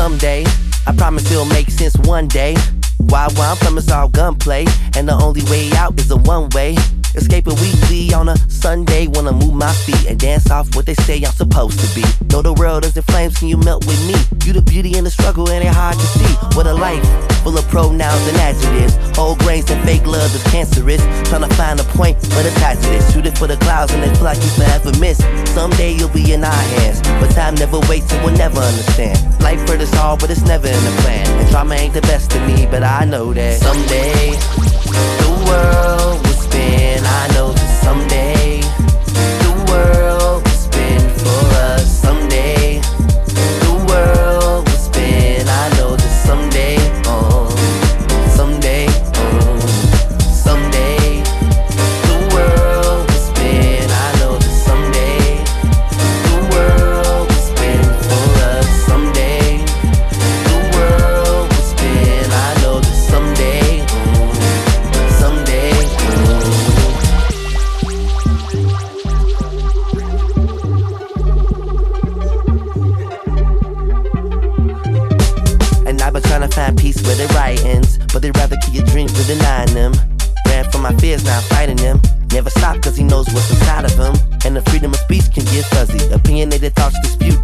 someday. I promise it'll make sense one day. Where I'm from, it's all gunplay, and the only way out is a one-way. Escaping weekly on a Sunday, wanna move my feet and dance off what they say I'm supposed to be. Know the world is in flames, can you melt with me? You the beauty in the struggle, and it's hard to see. What a life, full of pronouns and adjectives. Whole grains and fake love is cancerous. Tryna find a point, but attached to this. Shoot it for the clouds and they feel like you forever miss. Someday you'll be in our hands, but time never waits and we'll never understand. Life hurt us all, but it's never in the plan. And trauma ain't the best of me, but I know that someday the world will spin. I know that someday the world will spin for us. Someday the world will spin. I know that someday, someday, someday the world will spin. I know that someday the world will spin for us. Someday the world will spin. I know that someday, someday. And I've been trying to find peace where the right ends, but they'd rather keep your dreams than denying them. Ran from my fears, now I'm fighting them. Never stop cause he knows what's inside of him. And the freedom of speech can get fuzzy. Opinionated thoughts dispute